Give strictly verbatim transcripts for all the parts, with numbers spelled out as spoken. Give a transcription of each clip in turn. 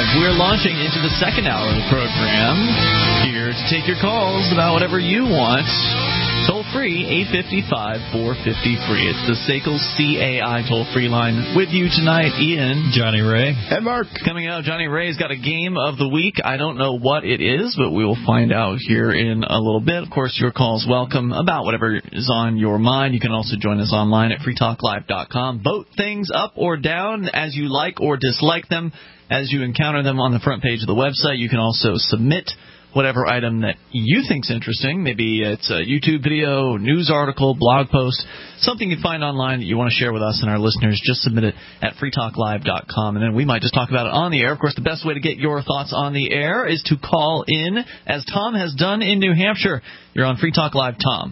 We're launching into the second hour of the program. Here to take your calls about whatever you want. Toll free, eight five five, four five zero, free. It's the S A C L C A I toll-free line. With you tonight, Ian. Johnny Ray. And Mark. Coming out, Johnny Ray's got a game of the week. I don't know what it is, but we will find out here in a little bit. Of course, your call's welcome about whatever is on your mind. You can also join us online at free talk live dot com. Vote things up or down as you like or dislike them. As you encounter them on the front page of the website, you can also submit whatever item that you think's interesting. Maybe it's a YouTube video, news article, blog post, something you find online that you want to share with us and our listeners. Just submit it at free talk live dot com, and then we might just talk about it on the air. Of course, the best way to get your thoughts on the air is to call in, as Tom has done in New Hampshire. You're on Free Talk Live, Tom.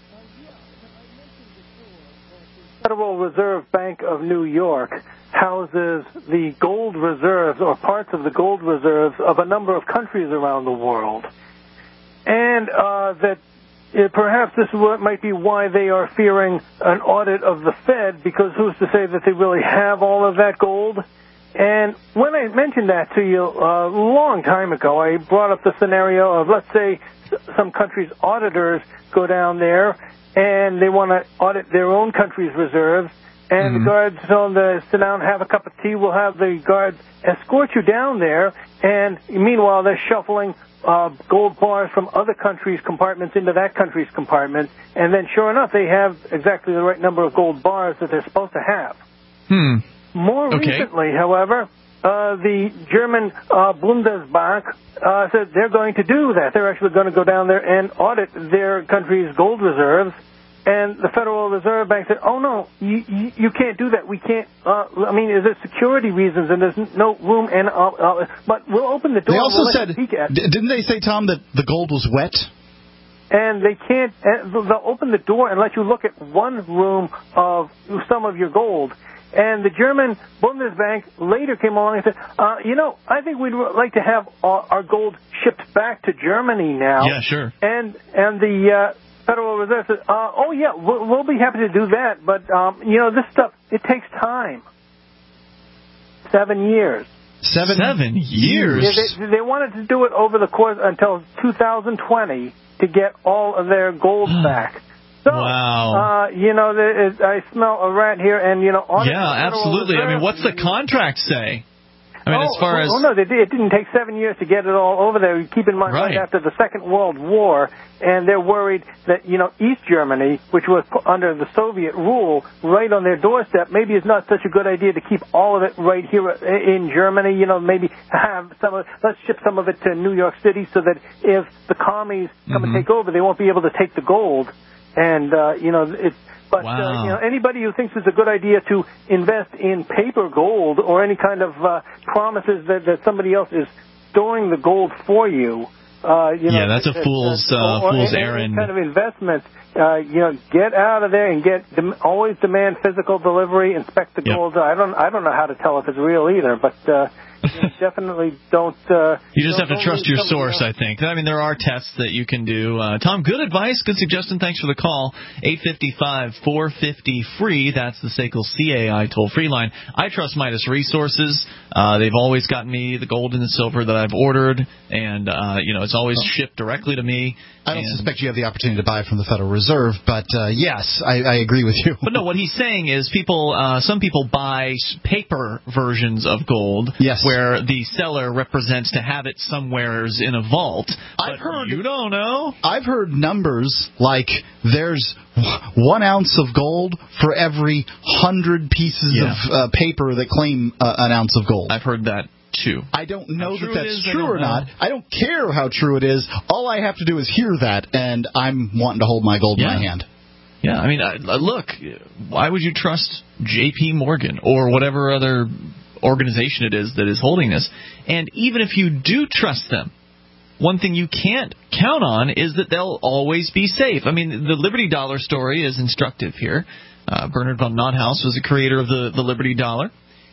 Federal Reserve Bank of New York houses the gold reserves or parts of the gold reserves of a number of countries around the world. And uh, that uh, perhaps this might be why they are fearing an audit of the Fed, because who's to say that they really have all of that gold? And when I mentioned that to you a long time ago, I brought up the scenario of, let's say, some countries' auditors go down there and they want to audit their own country's reserves, and mm-hmm. the guards tell them to sit down and have a cup of tea. We'll have the guards escort you down there, and meanwhile they're shuffling uh, gold bars from other countries' compartments into that country's compartment, and then sure enough they have exactly the right number of gold bars that they're supposed to have. Hmm. More okay. recently, however, uh, the German uh, Bundesbank uh, said they're going to do that. They're actually going to go down there and audit their country's gold reserves. And the Federal Reserve Bank said, oh, no, you, you, you can't do that. We can't, uh, I mean, there's security reasons and there's no room, and uh, uh, but we'll open the door. They also we'll said, didn't they say, Tom, that the gold was wet? And they can't, they'll open the door and let you look at one room of some of your gold. And the German Bundesbank later came along and said, uh, you know, I think we'd like to have our, our gold shipped back to Germany now. Yeah, sure. And, and the uh, Federal Reserve said, uh, oh, yeah, we'll, we'll be happy to do that. But, um, you know, this stuff, it takes time. Seven years. Seven, Seven years? Yeah, they, they wanted to do it over the course until two thousand twenty to get all of their gold back. So, wow. Uh, you know, there is, I smell a rat here, and, you know... Yeah, absolutely. Reserve, I mean, what's the contract say? I mean, oh, as far as... Oh, no, they did. It didn't take seven years to get it all over there. Keep in mind, right. right after the Second World War, and they're worried that, you know, East Germany, which was under the Soviet rule, right on their doorstep, maybe it's not such a good idea to keep all of it right here in Germany. You know, maybe have some of, let's ship some of it to New York City so that if the commies come mm-hmm. and take over, they won't be able to take the gold. And, uh, you know, it's, but, wow. uh, you know, anybody who thinks it's a good idea to invest in paper gold or any kind of, uh, promises that, that somebody else is storing the gold for you, uh, you know. Yeah, that's a fool's, uh, or, fool's or errand. Any kind of investment, uh, you know, get out of there and get, dem- always demand physical delivery, inspect the yep. gold. I don't, I don't know how to tell if it's real either, but, uh, you know, definitely don't. Uh, you just don't, have to trust your source, else. I think. I mean, there are tests that you can do. Uh, Tom, good advice, good suggestion. Thanks for the call. eight five five, four five zero, free. That's the S A C L C A I toll-free line. I trust Midas Resources. Uh, they've always gotten me the gold and the silver that I've ordered, and uh, you know, it's always oh. shipped directly to me. I don't and, suspect you have the opportunity to buy from the Federal Reserve, but uh, yes, I, I agree with you. But no, what he's saying is people, uh, some people buy paper versions of gold, yes. where the seller represents to have it somewheres in a vault. I've heard you don't know. I've heard numbers like there's one ounce of gold for every hundred pieces yeah. of uh, paper that claim uh, an ounce of gold. I've heard that too. I don't know how that that's is, true or know. not. I don't care how true it is. All I have to do is hear that, and I'm wanting to hold my gold yeah. in my hand. Yeah, I mean, I, look, why would you trust J P Morgan or whatever other organization it is that is holding this? And even if you do trust them, one thing you can't count on is that they'll always be safe. I mean, the Liberty Dollar story is instructive here. Uh, Bernard von Nothaus was the creator of the, the Liberty Dollar.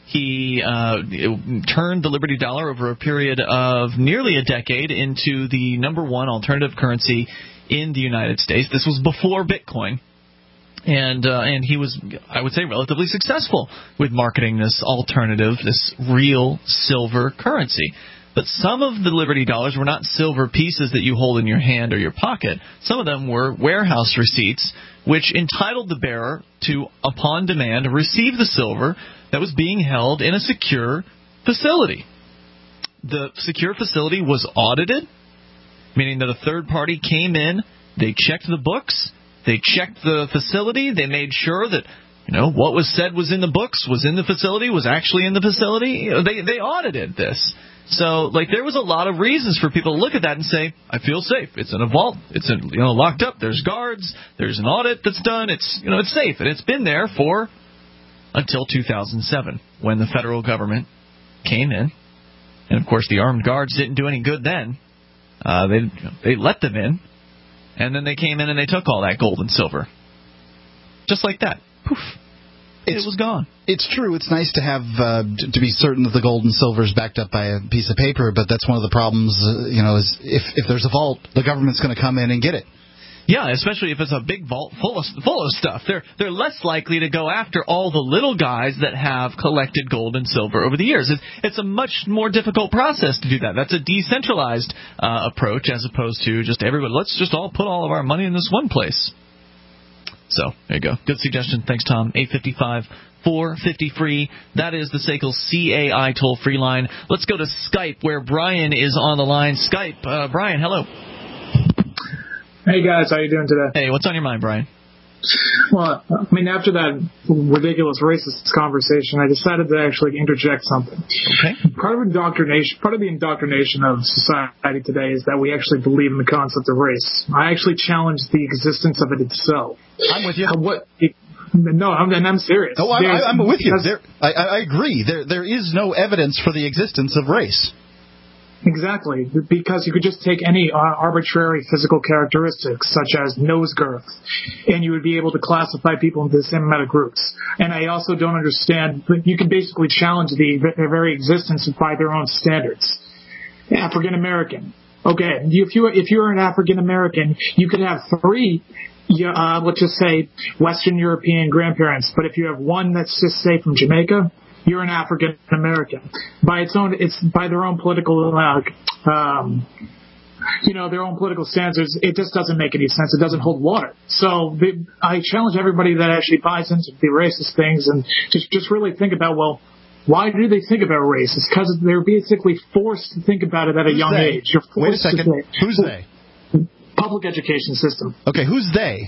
He uh, turned the Liberty Dollar over a period of nearly a decade into the number one alternative currency in the United States. This was before Bitcoin. And uh, and he was, I would say, relatively successful with marketing this alternative, this real silver currency. But some of the Liberty dollars were not silver pieces that you hold in your hand or your pocket. Some of them were warehouse receipts, which entitled the bearer to, upon demand, receive the silver that was being held in a secure facility. The secure facility was audited, meaning that a third party came in, they checked the books, they checked the facility, they made sure that, you know, what was said was in the books, was in the facility, was actually in the facility. You know, they they audited this. So, like, there was a lot of reasons for people to look at that and say, I feel safe. It's in a vault. It's in, you know, locked up. There's guards. There's an audit that's done. It's, you know, it's safe. And it's been there for until two thousand seven, when the federal government came in. And, of course, the armed guards didn't do any good then. Uh, they they let them in. And then they came in and they took all that gold and silver. Just like that. Poof. It's, it was gone. It's true. It's nice to have uh, to be certain that the gold and silver is backed up by a piece of paper, but that's one of the problems, uh, you know, is if, if there's a vault, the government's going to come in and get it. Yeah, especially if it's a big vault full of, full of stuff. They're, they're less likely to go after all the little guys that have collected gold and silver over the years. It's, it's a much more difficult process to do that. That's a decentralized uh, approach as opposed to just everybody, let's just all put all of our money in this one place. So, there you go. Good suggestion. Thanks, Tom. eight five five, four five zero, free. That is the S A C L C A I toll-free line. Let's go to Skype, where Brian is on the line. Skype. Uh, Brian, hello. Hey, guys. How you doing today? Hey, what's on your mind, Brian? Well, I mean, after that ridiculous racist conversation, I decided to actually interject something. Okay. Part of indoctrination, part of the indoctrination of society today is that we actually believe in the concept of race. I actually challenge the existence of it itself. I'm with you. Uh, what? It, no, I'm, and I'm serious. Oh, I'm, I'm with you. There, I, I agree. There, there is no evidence for the existence of race. Exactly, because you could just take any uh, arbitrary physical characteristics, such as nose girth, and you would be able to classify people into the same amount of groups. And I also don't understand, but you can basically challenge the, their very existence by their own standards. African American. Okay, if you if you're an African American, you could have three. Uh, let's just say Western European grandparents, but if you have one that's just say from Jamaica, you're an African American. By its own, it's by their own political, uh, um, you know, their own political standards. It just doesn't make any sense. It doesn't hold water. So they, I challenge everybody that actually buys into the racist things and just just really think about, well, why do they think about race? It's because they're basically forced to think about it at a Who's young they? age. You're Wait a forced to second. think. Who's they? Public education system. Okay, who's they?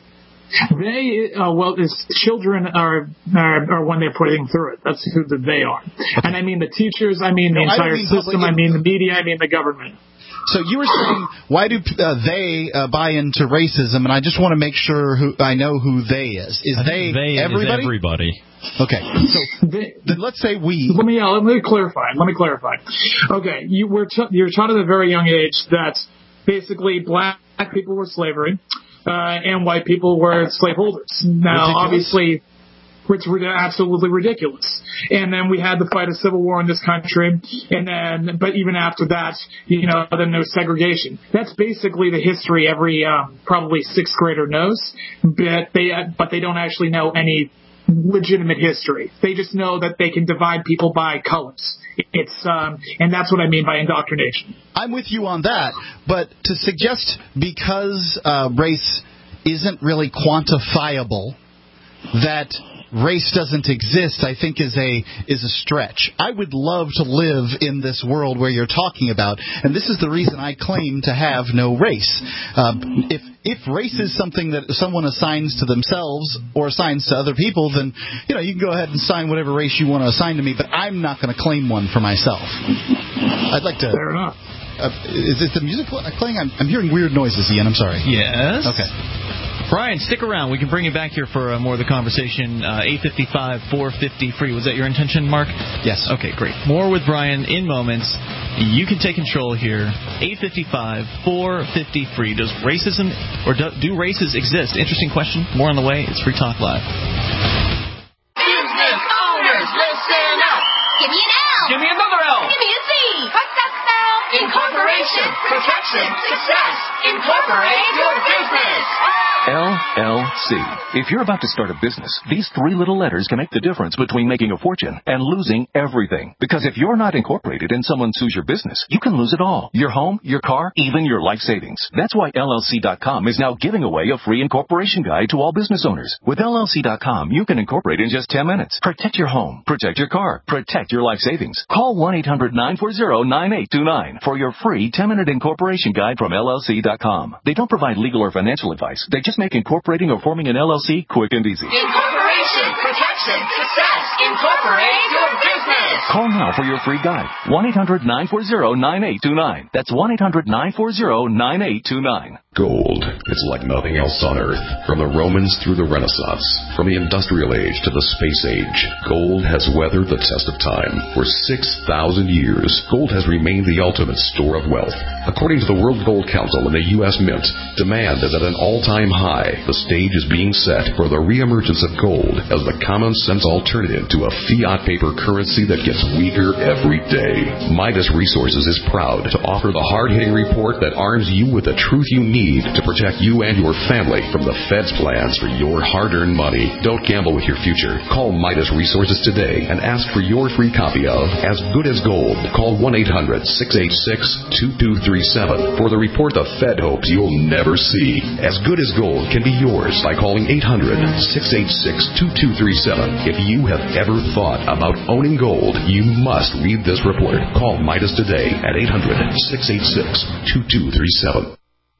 They, uh, well, it's children are, are are when they're putting through it. That's who the they are. Okay. And I mean the teachers, I mean the no, entire mean system, I mean the media, I mean the government. So you were saying, why do uh, they uh, buy into racism? And I just want to make sure who I know who they is. Is they, they everybody? Is everybody. Okay. So they, then let's say we. Let me uh, let me clarify. Let me clarify. Okay, you were t- you're taught at a very young age that basically black people were slavery. Uh, and white people were slaveholders. Now, ridiculous. Obviously, it's absolutely ridiculous. And then we had the fight of civil war in this country, and then, but even after that, you know, then there was segregation. That's basically the history every um, probably sixth grader knows, but they but they don't actually know any legitimate history. They just know that they can divide people by colors. It's um, and that's what I mean by indoctrination. I'm with you on that, but to suggest because uh, race isn't really quantifiable that race doesn't exist, I think is a is a stretch. I would love to live in this world where you're talking about, and this is the reason I claim to have no race. Um, if if race is something that someone assigns to themselves or assigns to other people, then you know you can go ahead and assign whatever race you want to assign to me, but I'm not going to claim one for myself. I'd like to. Fair enough. Uh, is it the music playing? I'm, I'm hearing weird noises, Ian. I'm sorry. Yes. Okay. Brian, stick around. We can bring you back here for uh, more of the conversation. Uh, eight five five, four five zero, free. Was that your intention, Mark? Yes. Okay, great. More with Brian in moments. You can take control here. eight five five, four five zero, free. Does racism or do, do races exist? Interesting question. More on the way. It's Free Talk Live. Business owners, listen up. Give me an L. Give me another L. Give me a Z. What's that spell? Incorporation. Protection. Success. Incorporate your business. L L C. If you're about to start a business, these three little letters can make the difference between making a fortune and losing everything. Because if you're not incorporated and someone sues your business, you can lose it all. Your home, your car, even your life savings. That's why L L C dot com is now giving away a free incorporation guide to all business owners. With L L C dot com, you can incorporate in just ten minutes. Protect your home. Protect your car. Protect your life savings. Call one eight hundred nine four zero nine eight two nine for your free ten-minute incorporation guide from L L C dot com. They don't provide legal or financial advice. They just make incorporating or forming an L L C quick and easy. Incorporation, protection, success. Incorporate your business. Call now for your free guide. one eight hundred nine four zero nine eight two nine. That's one eight hundred nine four zero nine eight two nine. Gold. It's like nothing else on Earth. From the Romans through the Renaissance, from the Industrial Age to the Space Age, gold has weathered the test of time. For six thousand years, gold has remained the ultimate store of wealth. According to the World Gold Council and the U S Mint, demand is at an all-time high. The stage is being set for the reemergence of gold as the common-sense alternative to a fiat paper currency that gets weaker every day. Midas Resources is proud to offer the hard-hitting report that arms you with the truth you need to protect you and your family from the Fed's plans for your hard-earned money. Don't gamble with your future. Call Midas Resources today and ask for your free copy of As Good as Gold. Call one eight hundred six eight six two two three seven for the report the Fed hopes you'll never see. As Good as Gold can be yours by calling eight hundred six eight six two two three seven. If you have ever thought about owning gold, you must read this report. Call Midas today at eight hundred six eight six two two three seven.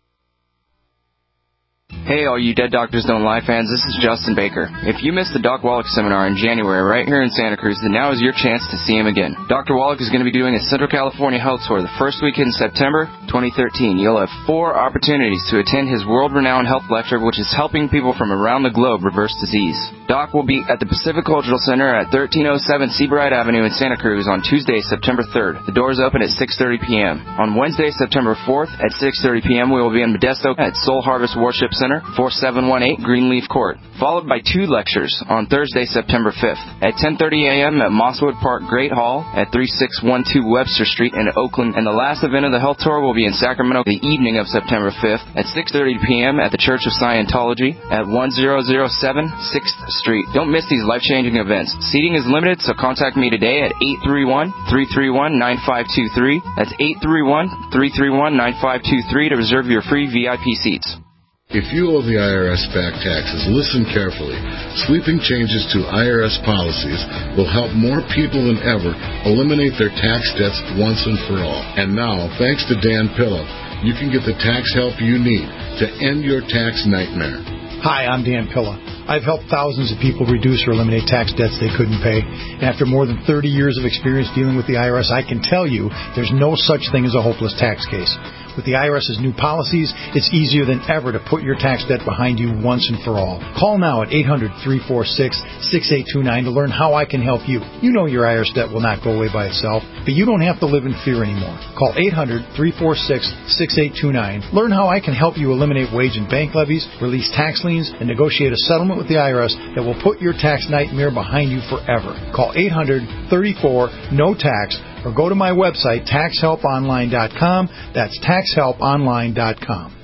Hey, all you Dead Doctors Don't Lie fans, this is Justin Baker. If you missed the Doc Wallach seminar in January right here in Santa Cruz, then now is your chance to see him again. Doctor Wallach is going to be doing a Central California health tour the first week in September twenty thirteen. You'll have four opportunities to attend his world-renowned health lecture, which is helping people from around the globe reverse disease. Doc will be at the Pacific Cultural Center at thirteen oh seven Seabright Avenue in Santa Cruz on Tuesday, September third. The doors open at six thirty p.m. On Wednesday, September fourth at six thirty p.m. we will be in Modesto at Soul Harvest Worship Center, forty-seven eighteen Greenleaf Court, followed by two lectures on Thursday, September fifth at ten thirty a.m. at Mosswood Park Great Hall at thirty-six twelve Webster Street in Oakland. And the last event of the health tour will be in Sacramento the evening of September fifth at six thirty p.m. at the Church of Scientology at ten oh seven sixth Street. Don't miss these life-changing events. Seating is limited, so contact me today at eight three one, three three one, nine five two three. That's eight three one, three three one, nine five two three to reserve your free V I P seats. If you owe the I R S back taxes, listen carefully. Sweeping changes to I R S policies will help more people than ever eliminate their tax debts once and for all. And now, thanks to Dan Pilla, you can get the tax help you need to end your tax nightmare. Hi, I'm Dan Pilla. I've helped thousands of people reduce or eliminate tax debts they couldn't pay. And after more than thirty years of experience dealing with the I R S, I can tell you there's no such thing as a hopeless tax case. With the IRS's new policies, it's easier than ever to put your tax debt behind you once and for all. Call now at eight hundred, three four six, six eight two nine to learn how I can help you. You know your I R S debt will not go away by itself, but you don't have to live in fear anymore. Call eight hundred, three four six, six eight two nine. Learn how I can help you eliminate wage and bank levies, release tax liens, and negotiate a settlement with the I R S that will put your tax nightmare behind you forever. Call eight hundred, thirty-four, no tax or go to my website, tax help online dot com. That's tax help online dot com.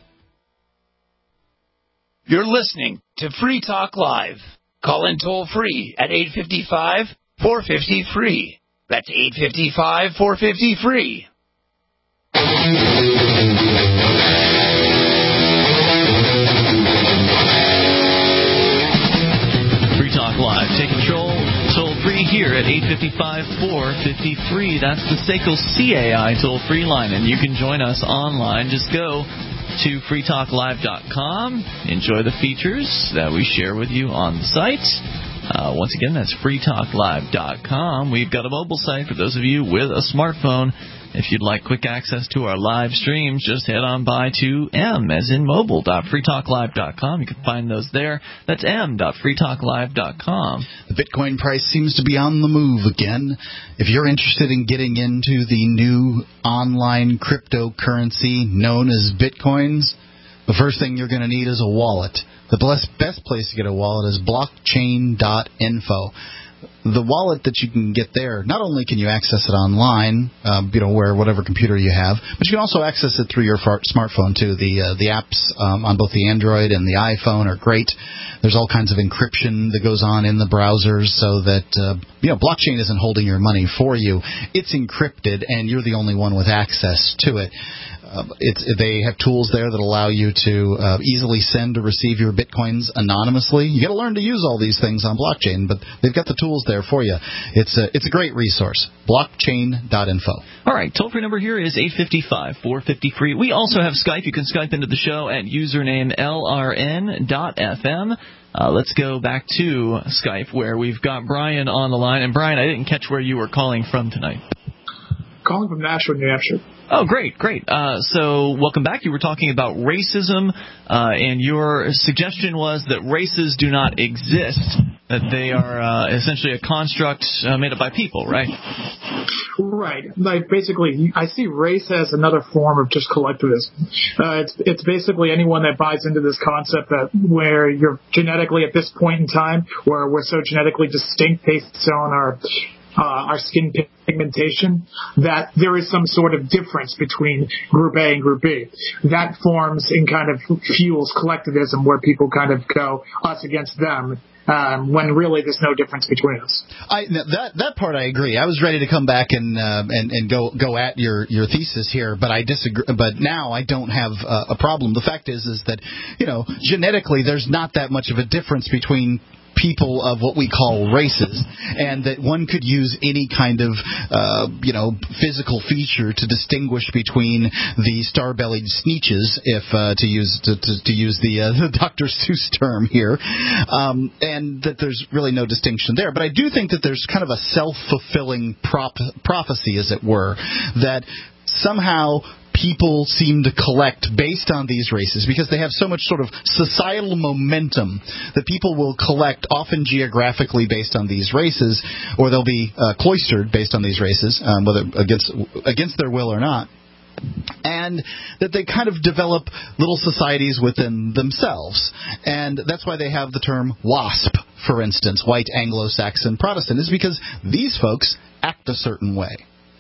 You're listening to Free Talk Live. Call in toll free at eight five five, four five zero, free. That's eight five five, four five zero, free. Free Talk Live. Take control. Toll-free here at eight five five, four five zero, free. That's the SACL C A I toll-free line, and you can join us online. Just go to free talk live dot com. Enjoy the features that we share with you on the site. Uh, once again, that's free talk live dot com. We've got a mobile site for those of you with a smartphone. If you'd like quick access to our live streams, just head on by to m as in mobile dot free talk live dot com. You can find those there. That's m dot free talk live dot com. The Bitcoin price seems to be on the move again. If you're interested in getting into the new online cryptocurrency known as Bitcoins, the first thing you're going to need is a wallet. The best place to get a wallet is blockchain dot info. the wallet that you can get there, not only can you access it online, um, you know, where whatever computer you have, but you can also access it through your far- smartphone too. The uh, the apps um, on both the Android and the iPhone are great. There's all kinds of encryption that goes on in the browsers so that uh, you know blockchain isn't holding your money for you. It's encrypted, and you're the only one with access to it. Uh, it's, they have tools there that allow you to uh, easily send or receive your bitcoins anonymously. You got to learn to use all these things on blockchain, but they've got the tools there for you. It's a, it's a great resource. blockchain dot info. All right, toll-free number here is eight five five, four five zero, free. We also have Skype. You can Skype into the show at username L R N dot F M. Uh, let's go back to Skype where we've got Brian on the line. And Brian, I didn't catch where you were calling from tonight. Calling from Nashua, New Hampshire. Oh, great, great. Uh, so welcome back. You were talking about racism, uh, and your suggestion was that races do not exist, that they are uh, essentially a construct uh, made up by people, right? Right. Like, basically, I see race as another form of just collectivism. Uh, it's it's basically anyone that buys into this concept that where you're genetically, at this point in time, where we're so genetically distinct based on our Uh, our skin pigmentation, that there is some sort of difference between Group A and Group B. That forms and kind of fuels collectivism, where people kind of go us against them, um, when really there's no difference between us. I, that that part I agree. I was ready to come back and uh, and, and go go at your, your thesis here, but I disagree. But now I don't have uh, a problem. The fact is is that, you know, genetically there's not that much of a difference between people of what we call races, and that one could use any kind of, uh, you know, physical feature to distinguish between the star-bellied sneetches, if uh, to use to, to, to use the, uh, the Doctor Seuss term here, um, and that there's really no distinction there. But I do think that there's kind of a self-fulfilling prop- prophecy, as it were, that somehow people seem to collect based on these races because they have so much sort of societal momentum that people will collect, often geographically based on these races, or they'll be uh, cloistered based on these races, um, whether against against their will or not. And that they kind of develop little societies within themselves. And that's why they have the term WASP, for instance, White Anglo-Saxon Protestant, is because these folks act a certain way.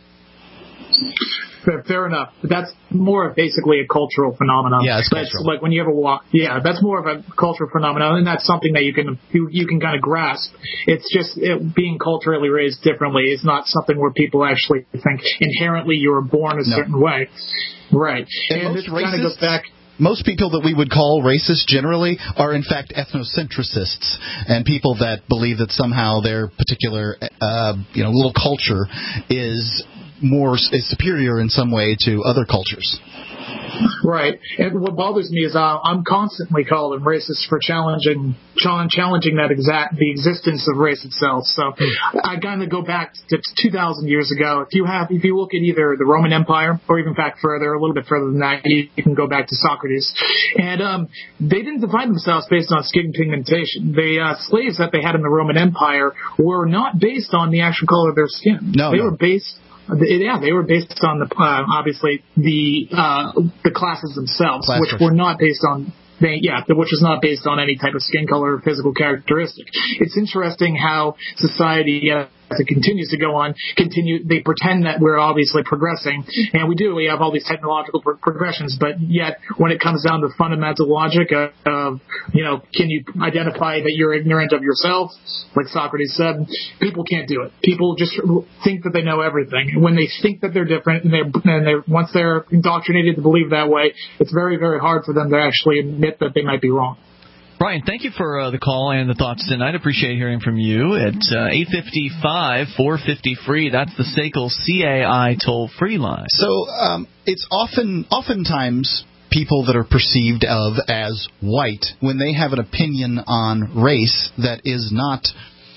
Fair, fair enough. But that's more of basically a cultural phenomenon. Yeah, it's that's cultural. like when you have a walk. Yeah, that's more of a cultural phenomenon, and that's something that you can you, you can kind of grasp. It's just it, being culturally raised differently is not something where people actually think inherently you were born a no. certain way. Right. And, and most this kind of goes back. Most people that we would call racist generally are, in fact, ethnocentricists, and people that believe that somehow their particular, uh, you know, little culture is more is superior in some way to other cultures. Right. And what bothers me is uh, I'm constantly called racist for challenging challenging that exact the existence of race itself. So I kind of go back to two thousand years ago. If you have, if you look at either the Roman Empire or even back further, a little bit further than that, you, you can go back to Socrates. And um, they didn't define themselves based on skin pigmentation. The uh, slaves that they had in the Roman Empire were not based on the actual color of their skin. No, they no. were based. Yeah, they were based on the uh, obviously the uh, the classes themselves, Class which structure. were not based on. They, yeah, which is not based on any type of skin color or physical characteristic. It's interesting how society, uh, as it continues to go on, continue. They pretend that we're obviously progressing, and we do. We have all these technological pro- progressions, but yet when it comes down to fundamental logic of, of, you know, can you identify that you're ignorant of yourself, like Socrates said, people can't do it. People just think that they know everything. And when they think that they're different, and they're, and they're once they're indoctrinated to believe that way, it's very, very hard for them to actually admit that they might be wrong. Brian, thank you for uh, the call and the thoughts tonight. Appreciate hearing from you. At uh, eight five five, four five zero, free. That's the S A C L C A I toll-free line. So um, it's often, oftentimes, people that are perceived of as white, when they have an opinion on race that is not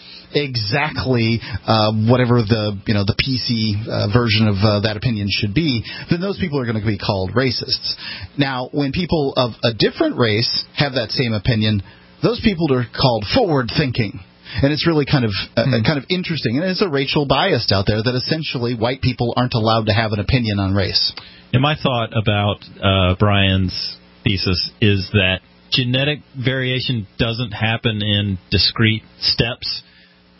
exactly uh, whatever the you know the P C uh, version of uh, that opinion should be, then those people are going to be called racists. Now, when people of a different race have that same opinion, those people are called forward-thinking. And it's really kind of uh, mm. kind of interesting. And there's a racial bias out there that essentially white people aren't allowed to have an opinion on race. And my thought about uh, Brian's thesis is that genetic variation doesn't happen in discrete steps.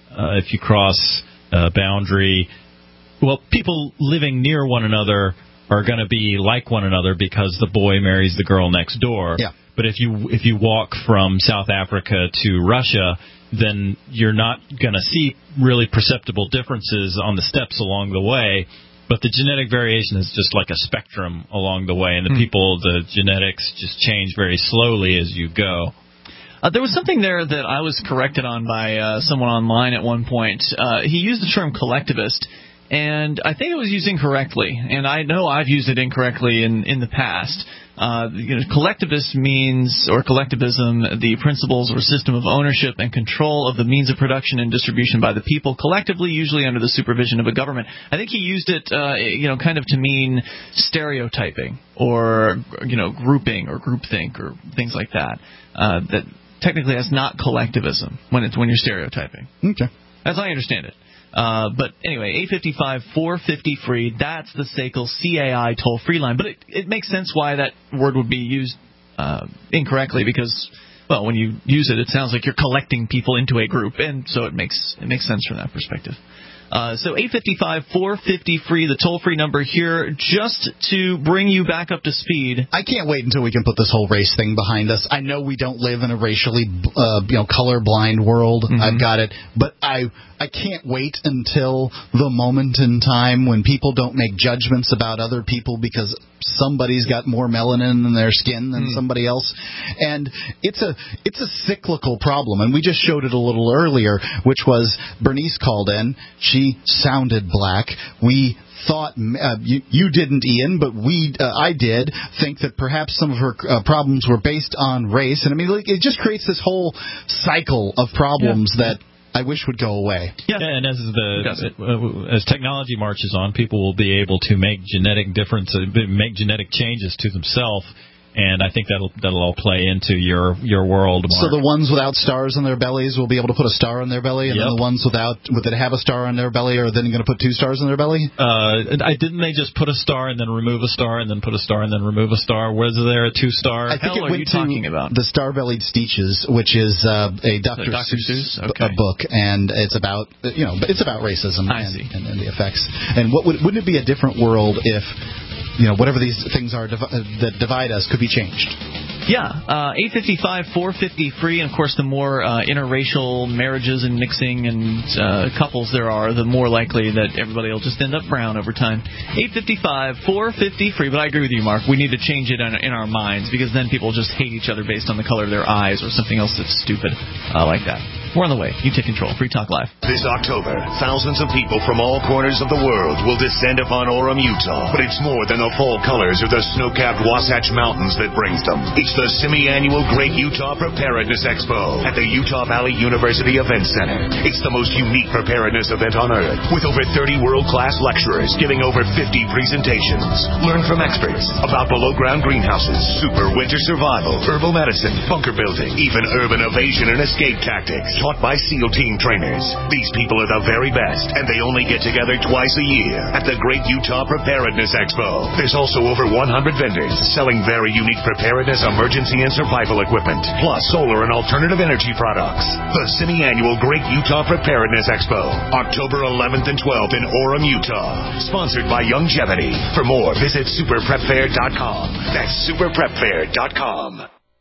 uh, if you cross a boundary, well, people living near one another are going to be like one another because the boy marries the girl next door. Yeah. But if you if you walk from South Africa to Russia, then you're not going to see really perceptible differences on the steps along the way. But the genetic variation is just like a spectrum along the way, and the mm. people, the genetics just change very slowly as you go. Uh, there was something there that I was corrected on by uh, someone online at one point. Uh, he used the term collectivist, and I think it was used incorrectly. And I know I've used it incorrectly in, in the past. Uh, you know, collectivist means, or collectivism, the principles or system of ownership and control of the means of production and distribution by the people, collectively, usually under the supervision of a government. I think he used it, uh, you know, kind of to mean stereotyping or, you know, grouping or groupthink or things like that. Uh, that technically that's not collectivism when it's when you're stereotyping. Okay. As I understand it. Uh, but anyway, eight five five, four five zero, free, that's the S A C L C A I toll-free line. But it, it makes sense why that word would be used uh, incorrectly because, well, when you use it, it sounds like you're collecting people into a group, and so it makes it makes sense from that perspective. Uh, so eight five five, four five zero, free, the toll-free number here, just to bring you back up to speed. I can't wait until we can put this whole race thing behind us. I know we don't live in a racially, uh, you know, colorblind world. Mm-hmm. I've got it. But I I can't wait until the moment in time when people don't make judgments about other people because somebody's got more melanin in their skin than mm. somebody else. And it's a it's a cyclical problem. And we just showed it a little earlier, which was Bernice called in. She sounded black. We thought uh, you, you didn't, Ian, but we uh, I did think that perhaps some of her uh, problems were based on race. And I mean, like, it just creates this whole cycle of problems yeah. that I wish would go away. Yeah, and as the uh, as technology marches on, people will be able to make genetic difference, uh, make genetic changes to themselves. And I think that'll that'll all play into your your world, Mark. So the ones without stars on their bellies will be able to put a star on their belly, and yep. then the ones without that have a star on their belly are then going to put two stars on their belly? Uh, I didn't they just put a star and then remove a star and then put a star and then remove a star? Was there a two star? I think Hell it went are you to talking about? The Star-Bellied Steeches, which is uh, a Doctor Doctor Seuss, Seuss? Okay. book, and it's about you know it's about racism I and, see. and, and the effects. And what would, wouldn't it be a different world if you know whatever these things are div- that divide us could be changed? Yeah, uh, eight five five, four five zero, free, and of course the more uh, interracial marriages and mixing and uh, couples there are, the more likely that everybody will just end up brown over time. eight five five, four five zero, free, but I agree with you, Mark. We need to change it in, in our minds because then people just hate each other based on the color of their eyes or something else that's stupid uh, like that. We're on the way. You take control. Free Talk Live. This October, thousands of people from all corners of the world will descend upon Orem, Utah. But it's more than the fall colors of the snow-capped Wasatch Mountains that brings them. It's the semi-annual Great Utah Preparedness Expo at the Utah Valley University Event Center. It's the most unique preparedness event on Earth, with over thirty world-class lecturers giving over fifty presentations. Learn from experts about below-ground greenhouses, super winter survival, herbal medicine, bunker building, even urban evasion and escape tactics, taught by SEAL team trainers. These people are the very best, and they only get together twice a year at the Great Utah Preparedness Expo. There's also over one hundred vendors selling very unique preparedness, emergency, and survival equipment, plus solar and alternative energy products. The semi-annual Great Utah Preparedness Expo, October eleventh and twelfth in Orem, Utah. Sponsored by Youngevity. For more, visit super prep fair dot com. That's super prep fair dot com.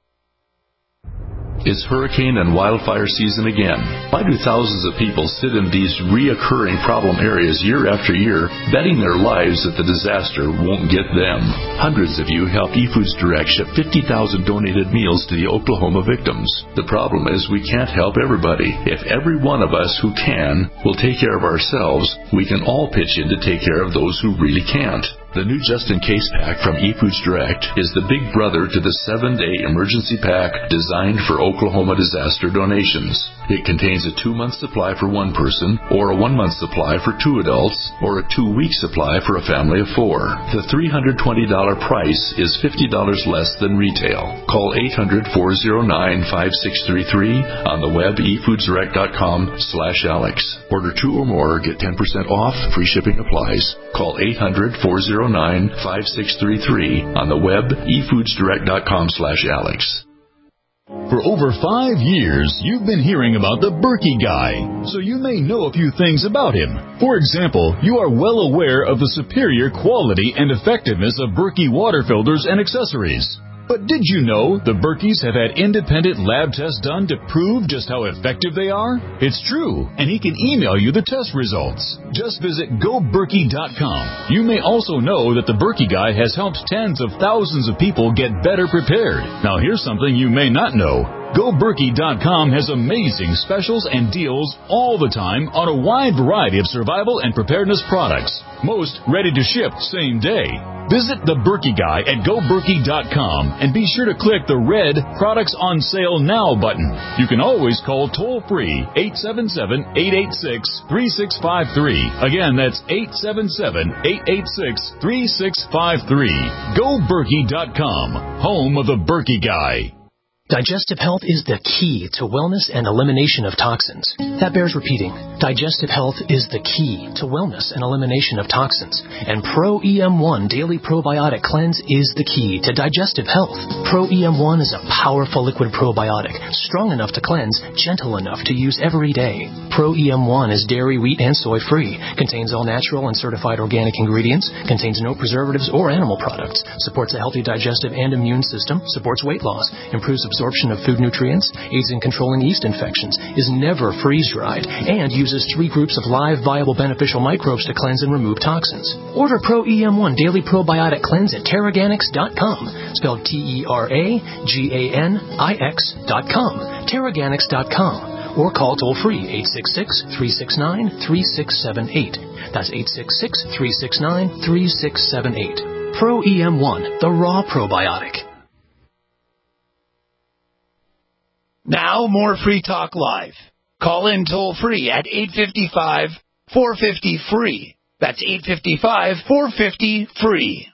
It's hurricane and wildfire season again. Why do thousands of people sit in these reoccurring problem areas year after year, betting their lives that the disaster won't get them? Hundreds of you helped eFoods Direct ship fifty thousand donated meals to the Oklahoma victims. The problem is we can't help everybody. If every one of us who can will take care of ourselves, we can all pitch in to take care of those who really can't. The new Just In Case pack from eFoods Direct is the big brother to the seven-day emergency pack designed for Oklahoma disaster donations. It contains a two-month supply for one person, or a one-month supply for two adults, or a two-week supply for a family of four. The three hundred twenty dollars price is fifty dollars less than retail. Call eight hundred, four oh nine, five six three three on the web e foods direct dot com slash Alex. Order two or more, get ten percent off, free shipping applies. Call eight hundred, four oh nine, five six three three on the web e foods direct dot com slash Alex. For over five years, you've been hearing about the Berkey Guy, so you may know a few things about him. For example, you are well aware of the superior quality and effectiveness of Berkey water filters and accessories. But did you know the Berkeys have had independent lab tests done to prove just how effective they are? It's true, and he can email you the test results. Just visit go berkey dot com. You may also know that the Berkey Guy has helped tens of thousands of people get better prepared. Now here's something you may not know. go berkey dot com has amazing specials and deals all the time on a wide variety of survival and preparedness products. Most ready to ship same day. Visit the Berkey Guy at go berkey dot com and be sure to click the red Products on Sale Now button. You can always call toll-free eight seven seven, eight eight six, three six five three. Again, that's eight seven seven, eight eight six, three six five three. go berkey dot com, home of the Berkey Guy. Digestive health is the key to wellness and elimination of toxins. That bears repeating. Digestive health is the key to wellness and elimination of toxins. And Pro E M one Daily Probiotic Cleanse is the key to digestive health. Pro E M one is a powerful liquid probiotic, strong enough to cleanse, gentle enough to use every day. Pro E M one is dairy, wheat, and soy-free, contains all natural and certified organic ingredients, contains no preservatives or animal products, supports a healthy digestive and immune system, supports weight loss, improves absorption of food nutrients, aids in controlling yeast infections, is never freeze-dried, and uses three groups of live, viable, beneficial microbes to cleanse and remove toxins. Order Pro E M one Daily Probiotic Cleanse at Terraganics dot com, spelled T E R A G A N I X dot com, Terraganics dot com, or call toll-free eight six six, three six nine, three six seven eight. That's eight six six, three six nine, three six seven eight. Pro E M one, the raw probiotic. Now, more Free Talk Live. Call in toll-free at eight five five, four five zero, F R E E. That's eight five five, four five zero, F R E E.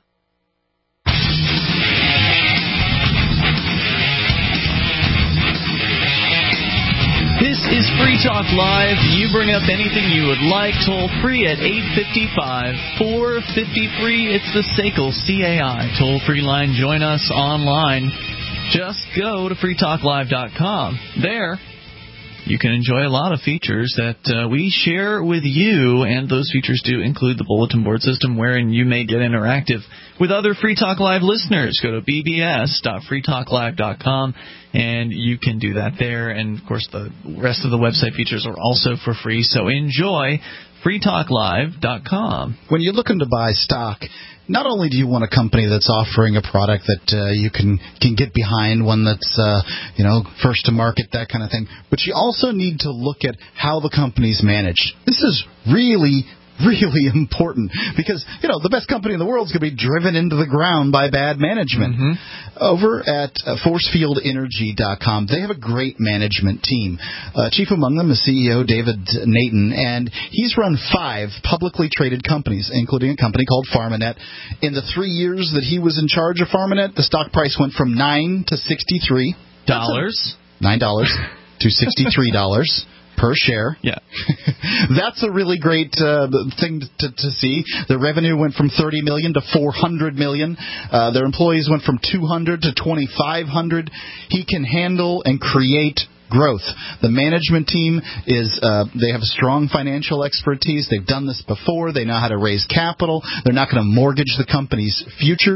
This is Free Talk Live. You bring up anything you would like, toll-free at eight five five, four five zero, F R E E. It's the S A C L C A I toll-free line. Join us online. Just go to free talk live dot com. There, you can enjoy a lot of features that uh, we share with you, and those features do include the bulletin board system wherein you may get interactive with other Free Talk Live listeners. Go to b b s dot free talk live dot com, and you can do that there. And, of course, the rest of the website features are also for free, so enjoy free talk live dot com. When you're looking to buy stock, not only do you want a company that's offering a product that uh, you can can get behind, one that's uh, you know first to market, that kind of thing, but you also need to look at how the company's managed. This is really really important because, you know, the best company in the world is going to be driven into the ground by bad management. Mm-hmm. Over at uh, force field energy dot com, they have a great management team. Uh, chief among them is C E O David Nathan, and he's run five publicly traded companies, including a company called Pharmanet. In the three years that he was in charge of Pharmanet, the stock price went from nine to sixty-three dollars. Nine dollars to sixty-three dollars. Per share. Yeah. That's a really great uh, thing to, to see. Their revenue went from thirty million dollars to four hundred million dollars. Uh, their employees went from two hundred to twenty-five hundred. He can handle and create growth. The management team is, uh, they have strong financial expertise. They've done this before. They know how to raise capital. They're not going to mortgage the company's future.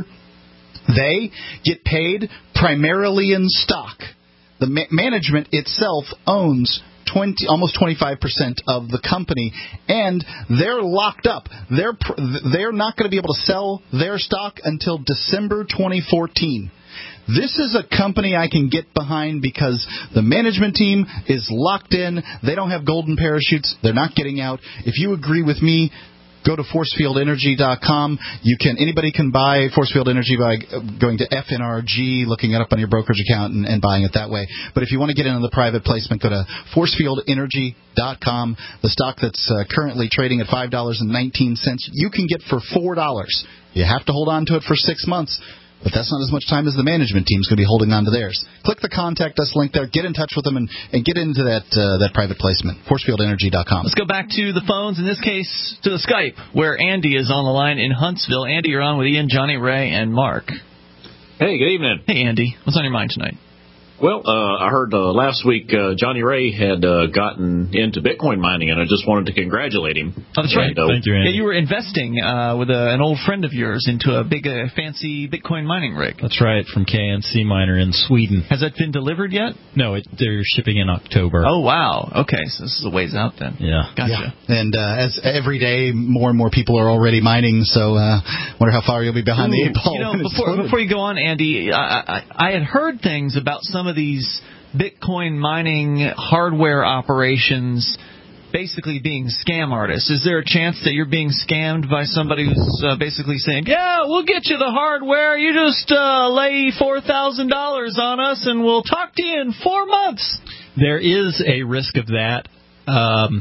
They get paid primarily in stock. The ma- management itself owns twenty, almost twenty-five percent of the company, and they're locked up. They're pr- they're not going to be able to sell their stock until December twenty fourteen. This is a company I can get behind because the management team is locked in. They don't have golden parachutes. They're not getting out. If you agree with me, go to force field energy dot com. You can anybody can buy Forcefield Energy by going to F N R G, looking it up on your brokerage account, and, and buying it that way. But if you want to get into the private placement, go to force field energy dot com. The stock that's uh, currently trading at five dollars and nineteen cents, you can get for four dollars. You have to hold on to it for six months. But that's not as much time as the management team is going to be holding on to theirs. Click the Contact Us link there. Get in touch with them and, and get into that uh, that private placement. force field energy dot com. Let's go back to the phones, in this case to the Skype, where Andy is on the line in Huntsville. Andy, you're on with Ian, Johnny, Ray, and Mark. Hey, good evening. Hey, Andy. What's on your mind tonight? Well, uh, I heard uh, last week uh, Johnny Ray had uh, gotten into Bitcoin mining, and I just wanted to congratulate him. Oh, that's right. And, uh, Thank you, Andy. Yeah, you were investing uh, with a, an old friend of yours into a big, uh, fancy Bitcoin mining rig. That's right, from K N C Miner in Sweden. Has that been delivered yet? No, it, they're shipping in October. Oh, wow. Okay, so this is a ways out then. Yeah. Gotcha. Yeah. And uh, as every day, more and more people are already mining, so uh, wonder how far you'll be behind Ooh, the eight ball. You know, before, before you go on, Andy, I, I, I had heard things about some of these Bitcoin mining hardware operations basically being scam artists. Is there a chance that you're being scammed by somebody who's uh, basically saying, yeah, we'll get you the hardware, you just uh, lay four thousand dollars on us and we'll talk to you in four months? There is a risk of that. Um,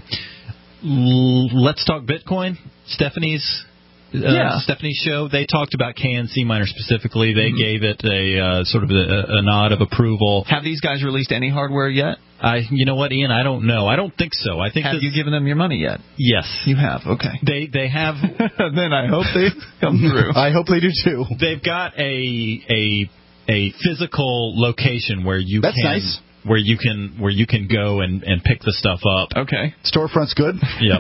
l- let's Talk Bitcoin, Stephanie's Uh, yeah. Stephanie's show, they talked about K N C Miner specifically. They mm-hmm. gave it a uh, sort of a, a nod of approval. Have these guys released any hardware yet? I, you know what, Ian? I don't know. I don't think so. I think have this, you given them your money yet? Yes, you have. Okay. They they have. Then I hope they come through. I hope they do too. They've got a a a physical location where you That's can. nice. Where you can where you can go and, and pick the stuff up. Okay. Storefront's good. Yep.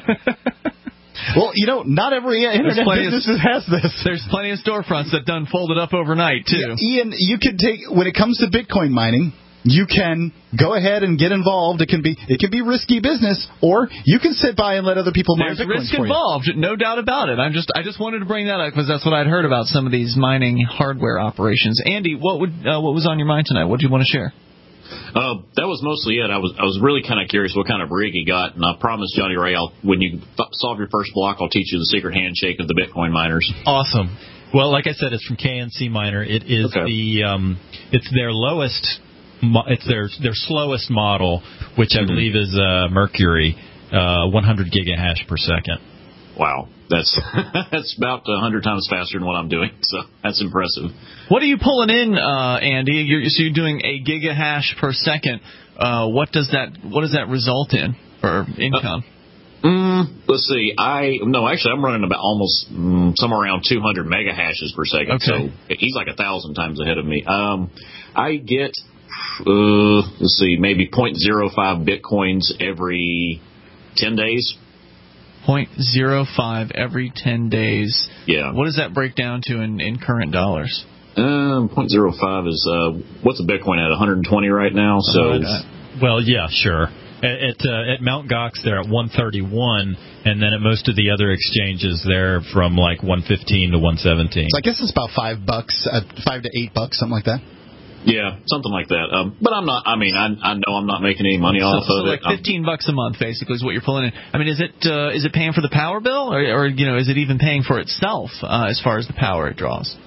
Well, you know, not every internet business of, has this. There's plenty of storefronts that done folded up overnight, too. Yeah, Ian, you can take, when it comes to Bitcoin mining, you can go ahead and get involved. It can be it can be risky business, or you can sit by and let other people mine There's Bitcoins risk for involved, you. No doubt about it. I'm just I just wanted to bring that up because that's what I'd heard about some of these mining hardware operations. Andy, what would uh, what was on your mind tonight? What do you want to share? Uh, that was mostly it. I was I was really kind of curious what kind of rig he got, and I promised Johnny Ray, I'll, when you th- solve your first block, I'll teach you the secret handshake of the Bitcoin miners. Awesome. Well, like I said, it's from K N C Miner. It is okay. the um, it's their lowest, mo- it's their their slowest model, which I mm-hmm. believe is uh, Mercury, uh, one hundred gigahash per second. Wow, that's that's about one hundred times faster than what I'm doing, so that's impressive. What are you pulling in, uh, Andy? You're, so you're doing a gigahash per second. Uh, what does that What does that result in for income? Uh, mm, let's see. I no, actually, I'm running about almost mm, somewhere around two hundred megahashes per second. Okay. So he's like a thousand times ahead of me. Um, I get uh, let's see, maybe zero point zero five bitcoins every ten days. zero point zero five every ten days. Yeah. What does that break down to in, in current dollars? Um, zero point zero five is, uh, what's a Bitcoin at, one hundred twenty right now? So, uh, well, yeah, sure. At uh, at Mount Gox, they're at one thirty-one, and then at most of the other exchanges, they're from like one fifteen to one seventeen. So I guess it's about five bucks, uh, five to eight bucks, something like that. Yeah, something like that. Um, but I'm not. I mean, I, I know I'm not making any money so, off so of like it. Like fifteen bucks a month, basically, is what you're pulling in. I mean, is it uh, is it paying for the power bill, or, or you know, is it even paying for itself uh, as far as the power it draws?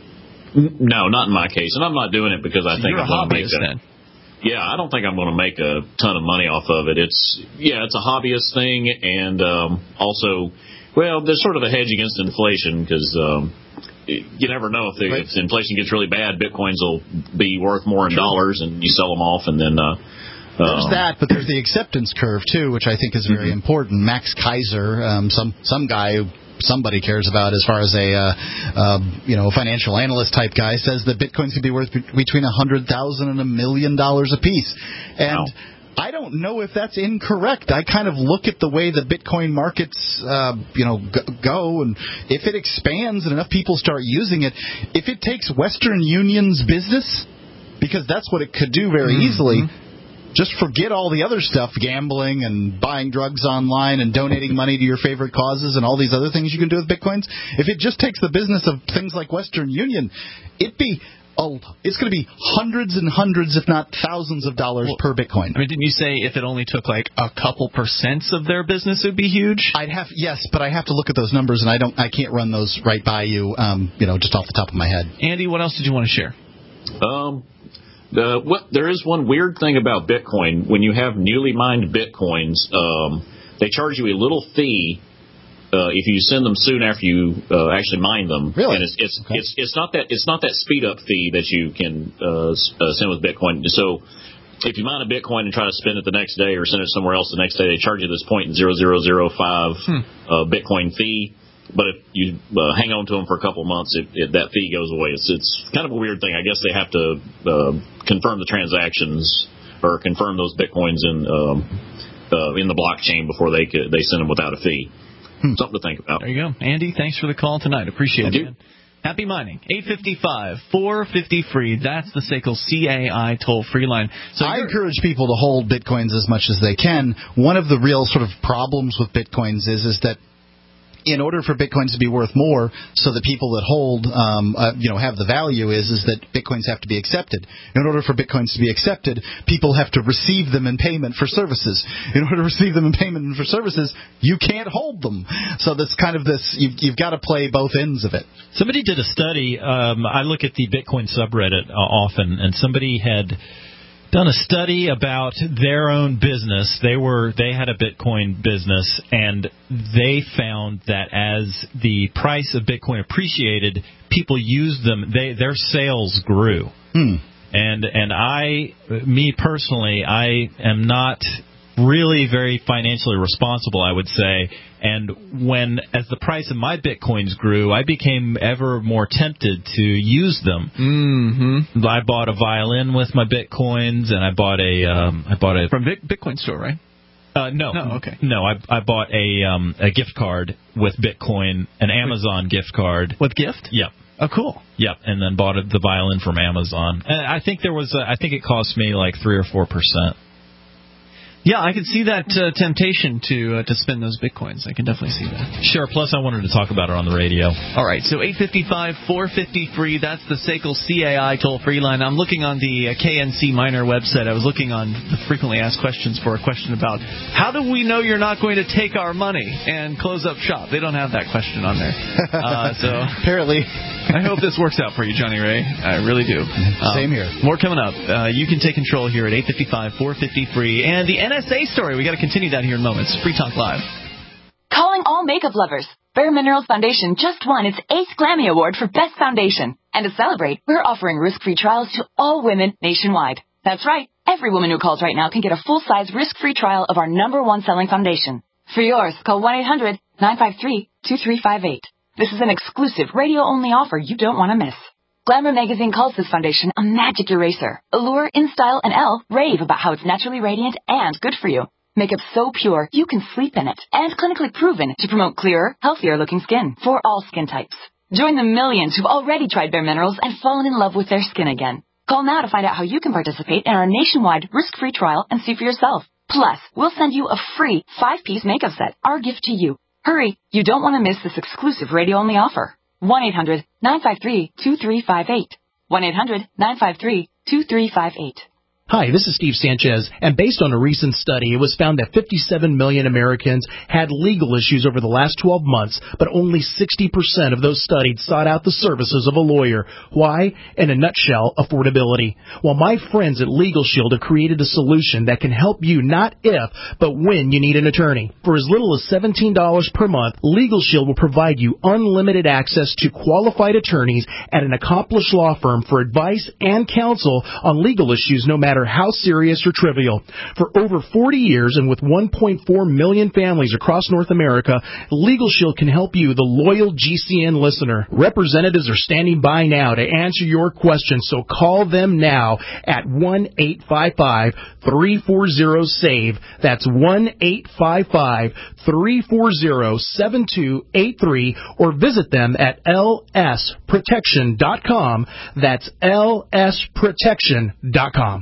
No, not in my case, and I'm not doing it because I so think you're I'm a going to make hobbyist a, then. Yeah, I don't think I'm going to make a ton of money off of it. It's yeah, it's a hobbyist thing, and um, also, well, there's sort of a hedge against inflation because. Um, You never know if, the, right. if inflation gets really bad, bitcoins will be worth more in True. dollars, and you sell them off, and then. Uh, there's uh, that, but there's the acceptance curve too, which I think is very mm-hmm. important. Max Kaiser, um, some some guy who somebody cares about as far as a uh, uh, you know financial analyst type guy, says that bitcoins could be worth be- between a hundred thousand and a million dollars a piece, and. Wow. I don't know if that's incorrect. I kind of look at the way the Bitcoin markets, uh, you know, go, and if it expands and enough people start using it, if it takes Western Union's business, because that's what it could do very mm-hmm. easily, just forget all the other stuff, gambling and buying drugs online and donating money to your favorite causes and all these other things you can do with Bitcoins. If it just takes the business of things like Western Union, it'd be... Oh, it's going to be hundreds and hundreds, if not thousands of dollars well, per Bitcoin. I mean, didn't you say if it only took like a couple percents of their business, it would be huge? I'd have yes, but I have to look at those numbers, and I don't, I can't run those right by you, um, you know, just off the top of my head. Andy, what else did you want to share? Um, the what there is one weird thing about Bitcoin. When you have newly mined Bitcoins, um, they charge you a little fee. Uh, if you send them soon after you uh, actually mine them, really, and it's it's, okay. it's it's not that it's not that speed up fee that you can uh, uh, send with Bitcoin. So if you mine a Bitcoin and try to spend it the next day or send it somewhere else the next day, they charge you this point zero zero zero five hmm. uh, Bitcoin fee. but if you uh, hang on to them for a couple months, it, it, that fee goes away. It's it's kind of a weird thing. I guess they have to uh, confirm the transactions or confirm those bitcoins in um, uh, in the blockchain before they could, they send them without a fee. Hmm. Something to think about. There you go, Andy. Thanks for the call tonight. Appreciate Thank it. Man. Happy mining. eight five five, four five zero, free. That's the S A C L C A I toll-free line. So I encourage people to hold Bitcoins as much as they can. One of the real sort of problems with Bitcoins is is that in order for Bitcoins to be worth more, so the people that hold, um, uh, you know, have the value, is is that Bitcoins have to be accepted. In order for Bitcoins to be accepted, people have to receive them in payment for services. In order to receive them in payment for services, you can't hold them. So that's kind of this. You've, you've got to play both ends of it. Somebody did a study. Um, I look at the Bitcoin subreddit uh, often, and somebody had done a study about their own business. They were they had a Bitcoin business, and they found that as the price of Bitcoin appreciated, people used them. They their sales grew. Hmm. And and I, me personally, I am not really very financially responsible, I would say. And when, as the price of my Bitcoins grew, I became ever more tempted to use them. Mm-hmm. I bought a violin with my Bitcoins, and I bought a, um, I bought a from Bitcoin store, right? Uh, no, no, okay, no. I I bought a um a gift card with Bitcoin, an Amazon gift card with gift. Yep. Oh, cool. Yep, and then bought the violin from Amazon. And I think there was, a, I think it cost me like three or four percent. Yeah, I can see that uh, temptation to uh, to spend those bitcoins. I can definitely see that. Sure. Plus, I wanted to talk about it on the radio. All right. So eight five five, four five zero, free. That's the S A C L C A I toll-free line. I'm looking on the uh, K N C Miner website. I was looking on the frequently asked questions for a question about how do we know you're not going to take our money and close up shop. They don't have that question on there. Uh, so apparently, I hope this works out for you, Johnny Ray. I really do. Um, Same here. More coming up. Uh, you can take control here at eight five five, four five zero, free. And the N S A story. We got to continue that here in moments. Free Talk Live. Calling all makeup lovers. Bare Minerals Foundation just won its eighth Glammy Award for Best Foundation. And to celebrate, we're offering risk-free trials to all women nationwide. That's right. Every woman who calls right now can get a full-size risk-free trial of our number one selling foundation. For yours, call one eight hundred, nine five three, two three five eight. This is an exclusive radio-only offer you don't want to miss. Glamour magazine calls this foundation a magic eraser. Allure, InStyle, and Elle rave about how it's naturally radiant and good for you. Makeup so pure, you can sleep in it. And clinically proven to promote clearer, healthier-looking skin for all skin types. Join the millions who've already tried Bare Minerals and fallen in love with their skin again. Call now to find out how you can participate in our nationwide risk-free trial and see for yourself. Plus, we'll send you a free five-piece makeup set, our gift to you. Hurry, you don't want to miss this exclusive radio-only offer. one eight hundred, nine five three, two three five eight. one eight hundred, nine five three, two three five eight. Hi, this is Steve Sanchez, and based on a recent study, it was found that fifty-seven million Americans had legal issues over the last twelve months, but only sixty percent of those studied sought out the services of a lawyer. Why? In a nutshell, affordability. Well, my friends at Legal Shield have created a solution that can help you not if, but when you need an attorney. For as little as seventeen dollars per month, Legal Shield will provide you unlimited access to qualified attorneys at an accomplished law firm for advice and counsel on legal issues no matter how serious or trivial. For over forty years and with one point four million families across North America, Legal Shield can help you, the loyal G C N listener. Representatives are standing by now to answer your questions, so call them now at one eight five five, three four zero, SAVE. That's one eight five five, three four zero, seven two eight three, or visit them at L S protection dot com. That's L S protection dot com.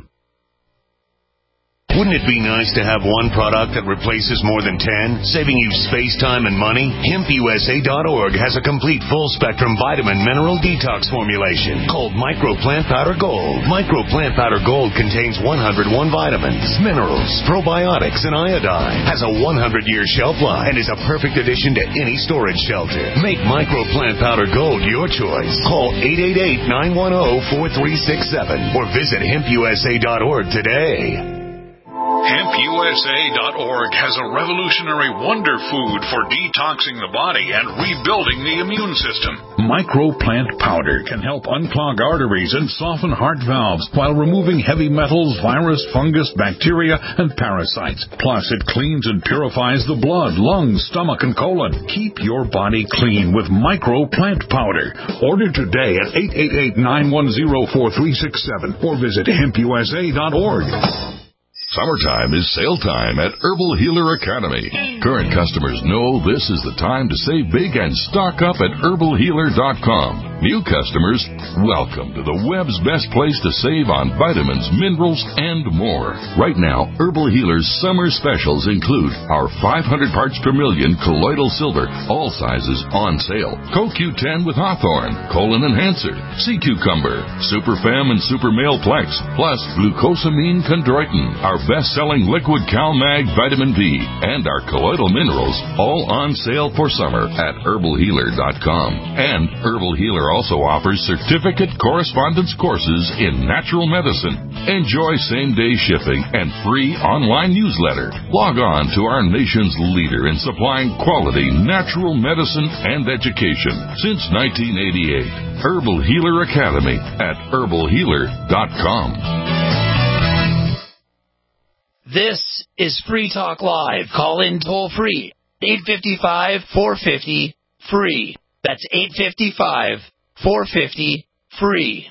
Wouldn't it be nice to have one product that replaces more than ten, saving you space, time, and money? Hemp U S A dot org has a complete full-spectrum vitamin mineral detox formulation called Micro Plant Powder Gold. Micro Plant Powder Gold contains one hundred one vitamins, minerals, probiotics, and iodine. Has a one hundred year shelf life and is a perfect addition to any storage shelter. Make Micro Plant Powder Gold your choice. Call eight eight eight, nine one zero, four three six seven or visit hemp U S A dot org today. hemp U S A dot org has a revolutionary wonder food for detoxing the body and rebuilding the immune system. Microplant powder can help unclog arteries and soften heart valves while removing heavy metals, virus, fungus, bacteria, and parasites. Plus, it cleans and purifies the blood, lungs, stomach, and colon. Keep your body clean with Microplant powder. Order today at eight eight eight, nine one zero, four three six seven or visit hemp U S A dot org. Summertime is sale time at Herbal Healer Academy. Current customers know this is the time to save big and stock up at herbal healer dot com. New customers, welcome to the web's best place to save on vitamins, minerals, and more. Right now, Herbal Healer's summer specials include our five hundred parts per million colloidal silver, all sizes on sale, Co Q ten with Hawthorne, Colon Enhancer, Sea Cucumber, Super Fem and Super Male Plex, plus Glucosamine Chondroitin, our best-selling liquid CalMag Vitamin B, and our colloidal minerals, all on sale for summer at herbal healer dot com. And Herbal Healer also offers certificate correspondence courses in natural medicine. Enjoy same-day shipping and free online newsletter. Log on to our nation's leader in supplying quality natural medicine and education since nineteen eighty-eight. Herbal Healer Academy at herbal healer dot com. This is Free Talk Live. Call in toll free. eight five five, four five zero, free. That's eight five five, four five zero, free.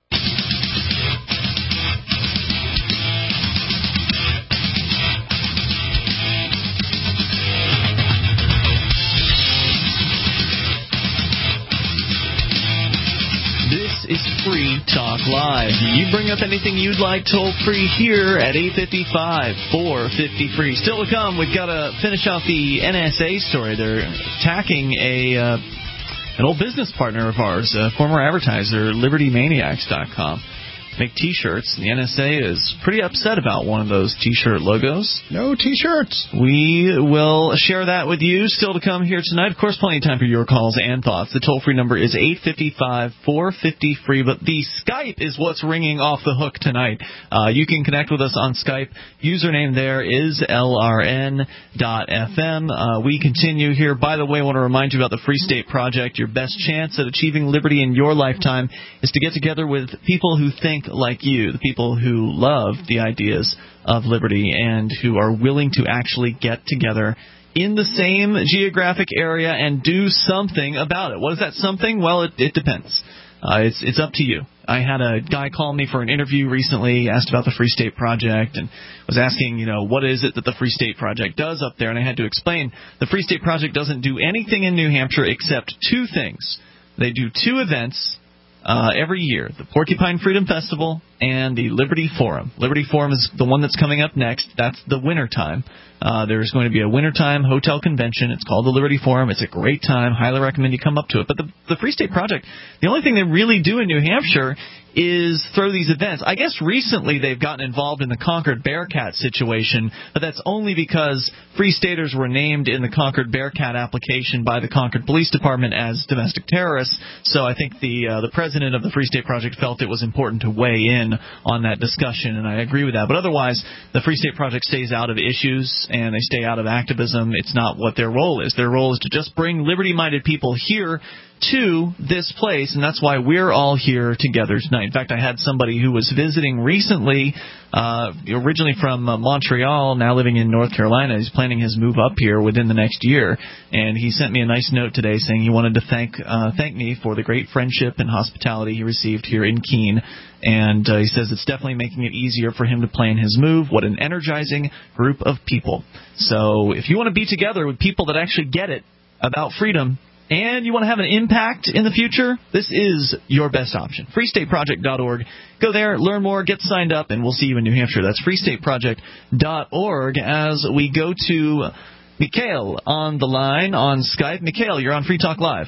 This is Free Talk Live. You bring up anything you'd like toll free here at eight five five, four five zero, free. Still to come, we've got to finish off the N S A story. They're attacking a uh, an old business partner of ours, a former advertiser, liberty maniacs dot com. Make T-shirts. The N S A is pretty upset about one of those T-shirt logos. No T-shirts. We will share that with you. Still to come here tonight. Of course, plenty of time for your calls and thoughts. The toll-free number is eight five five, four five zero, free. But the Skype is what's ringing off the hook tonight. Uh, you can connect with us on Skype. Username there is L R N dot F M. Uh, we continue here. By the way, I want to remind you about the Free State Project. Your best chance at achieving liberty in your lifetime is to get together with people who think like you, the people who love the ideas of liberty and who are willing to actually get together in the same geographic area and do something about it. What is that something? Well, it, it depends. Uh, it's it's up to you. I had a guy call me for an interview recently, asked about the Free State Project, and was asking, you know, what is it that the Free State Project does up there? And I had to explain the Free State Project doesn't do anything in New Hampshire except two things. They do two events Uh, every year, the Porcupine Freedom Festival and the Liberty Forum. Liberty Forum is the one that's coming up next. That's the wintertime. Uh, there's going to be a wintertime hotel convention. It's called the Liberty Forum. It's a great time. Highly recommend you come up to it. But the, the Free State Project, the only thing they really do in New Hampshire is throw these events. I guess recently they've gotten involved in the Concord Bearcat situation, but that's only because Free Staters were named in the Concord Bearcat application by the Concord Police Department as domestic terrorists. So I think the uh, the president of the Free State Project felt it was important to weigh in on that discussion, and I agree with that. But otherwise, the Free State Project stays out of issues and they stay out of activism. It's not what their role is. Their role is to just bring liberty-minded people here to this place, and that's why we're all here together tonight. In fact, I had somebody who was visiting recently, uh, originally from uh, Montreal, now living in North Carolina. He's planning his move up here within the next year, and he sent me a nice note today saying he wanted to thank uh, thank me for the great friendship and hospitality he received here in Keene. And uh, he says it's definitely making it easier for him to plan his move. What an energizing group of people. So if you want to be together with people that actually get it about freedom, and you want to have an impact in the future, this is your best option. free state project dot org. Go there, learn more, get signed up, and we'll see you in New Hampshire. That's free state project dot org. As we go to Mikhail on the line on Skype. Mikhail, you're on Free Talk Live.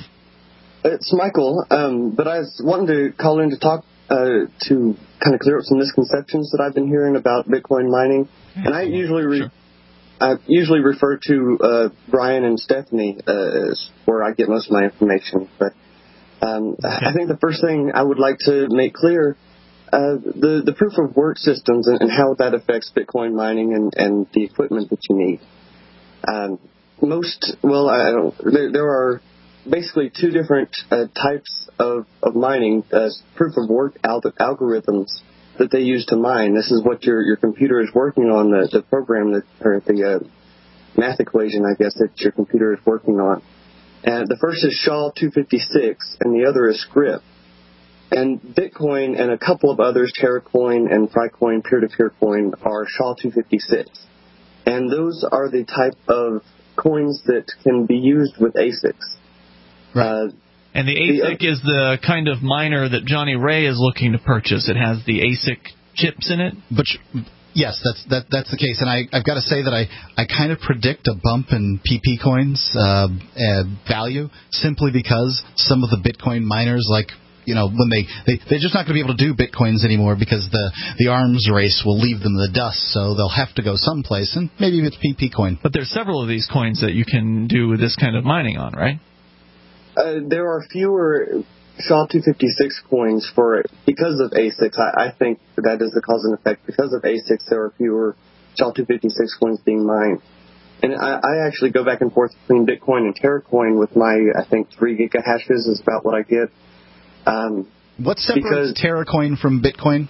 It's Michael, um, but I was wanting to call in to talk uh, to kind of clear up some misconceptions that I've been hearing about Bitcoin mining. And I usually re- sure. I usually refer to uh, Brian and Stephanie uh, as where I get most of my information. But um, okay. I think the first thing I would like to make clear uh, the the proof of work systems and, and how that affects Bitcoin mining and, and the equipment that you need. Um, most, well, I don't. There, there are basically two different uh, types of of mining. Uh, proof of work al- algorithms that they use to mine. This is what your your computer is working on. The, the program that or the uh, math equation, I guess, that your computer is working on. And the first is S H A two fifty-six, and the other is Script. And Bitcoin and a couple of others, TerraCoin and FryCoin, peer-to-peer coin, are S H A two fifty-six. And those are the type of coins that can be used with A S I Cs. Right. Uh, and the A S I C is the kind of miner that Johnny Ray is looking to purchase. It has the A S I C chips in it. But yes, that's that that's the case. And I, I've got to say that I, I kind of predict a bump in P P coins uh, uh, value simply because some of the Bitcoin miners, like, you know, when they, they, they're just not going to be able to do Bitcoins anymore because the, the arms race will leave them in the dust, so they'll have to go someplace, and maybe it's P P coin. But there's several of these coins that you can do this kind of mining on, right? Uh, there are fewer S H A two fifty-six coins for because of A S I Cs. I, I think that is the cause and effect. Because of A S I Cs, there are fewer S H A two fifty-six coins being mined. And I, I actually go back and forth between Bitcoin and TerraCoin with my, I think, three gigahashes is about what I get. Um, what separates TerraCoin from Bitcoin?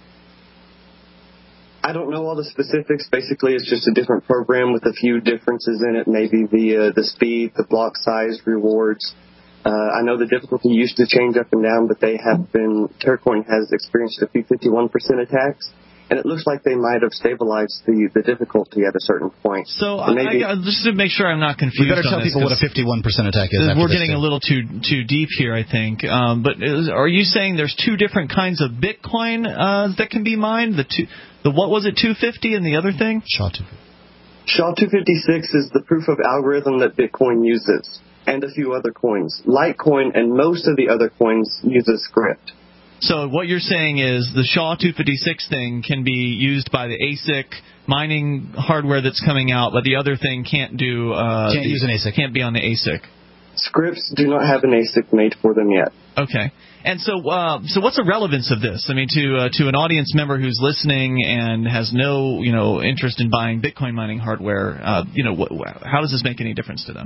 I don't know all the specifics. Basically, it's just a different program with a few differences in it. Maybe the uh, the speed, the block size, rewards. Uh, I know the difficulty used to change up and down, but they have been. TerraCoin has experienced a few fifty-one percent attacks, and it looks like they might have stabilized the, the difficulty at a certain point. So maybe, I, I, just to make sure I'm not confused, we better tell on people this, what a fifty-one percent attack is. We're getting a little too too deep here, I think. Um, but is, are you saying there's two different kinds of Bitcoin uh, that can be mined? The two, the what was it, two fifty, and the other thing? S H A two fifty. S H A two fifty-six is the proof of algorithm that Bitcoin uses, and a few other coins. Litecoin and most of the other coins use a script. So what you're saying is the S H A two fifty-six thing can be used by the A S I C mining hardware that's coming out, but the other thing can't do. Uh, can't the, use an A S I C. Can't be on the A S I C. Scripts do not have an A S I C made for them yet. Okay. And so, uh, so what's the relevance of this? I mean, to uh, to an audience member who's listening and has no, you know, interest in buying Bitcoin mining hardware, uh, you know, wh- wh- how does this make any difference to them?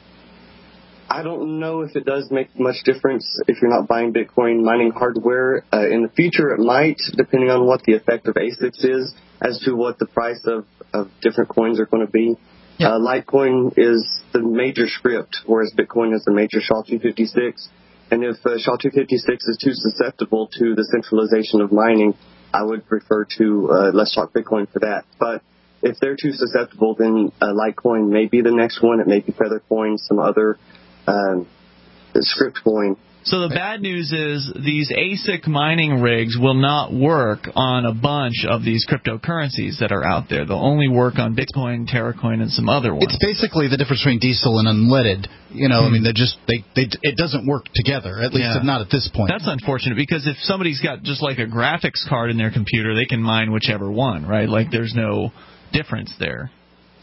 I don't know if it does make much difference if you're not buying Bitcoin mining hardware. Uh, in the future, it might, depending on what the effect of A S I Cs is, as to what the price of, of different coins are going to be. Yeah. Uh, Litecoin is the major script, whereas Bitcoin is the major S H A two fifty-six. And if uh, S H A two fifty-six is too susceptible to the centralization of mining, I would refer to uh, Let's Talk Bitcoin for that. But if they're too susceptible, then uh, Litecoin may be the next one. It may be Feathercoin, some other Um, the script coin. So the bad news is these A S I C mining rigs will not work on a bunch of these cryptocurrencies that are out there. They'll only work on Bitcoin, TerraCoin, and some other ones. It's basically the difference between diesel and unleaded. You know, hmm. I mean, they're just they, they it doesn't work together. At least yeah. not at this point. That's unfortunate because if somebody's got just like a graphics card in their computer, they can mine whichever one, right? Like there's no difference there.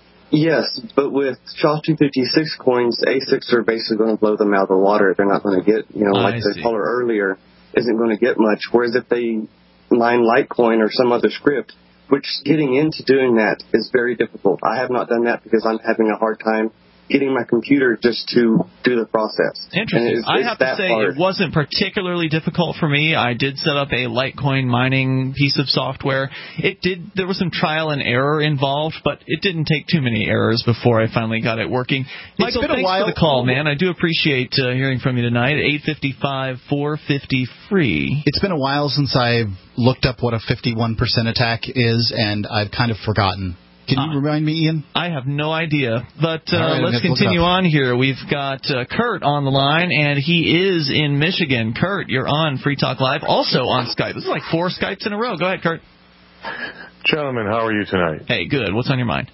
Yes, but with S H A two fifty-six coins, A S I Cs are basically going to blow them out of the water. They're not going to get, you know, like I the see. caller earlier, isn't going to get much. Whereas if they mine Litecoin or some other script, which getting into doing that is very difficult. I have not done that because I'm having a hard time getting my computer just to do the process. Interesting. It's, I it's have to say hard. It wasn't particularly difficult for me. I did set up a Litecoin mining piece of software. It did. There was some trial and error involved, but it didn't take too many errors before I finally got it working. Michael, it's been thanks a while. for the call, man. I do appreciate uh, hearing from you tonight at eight five five, four five zero, free. It's been a while since I've looked up what a fifty-one percent attack is, and I've kind of forgotten. Can you uh, remind me, Ian? I have no idea. But uh, right, let's continue on here. We've got uh, Kurt on the line, and he is in Michigan. Kurt, you're on Free Talk Live, also on Skype. This is like four Skypes in a row. Go ahead, Kurt. Gentlemen, how are you tonight? Hey, good. What's on your mind?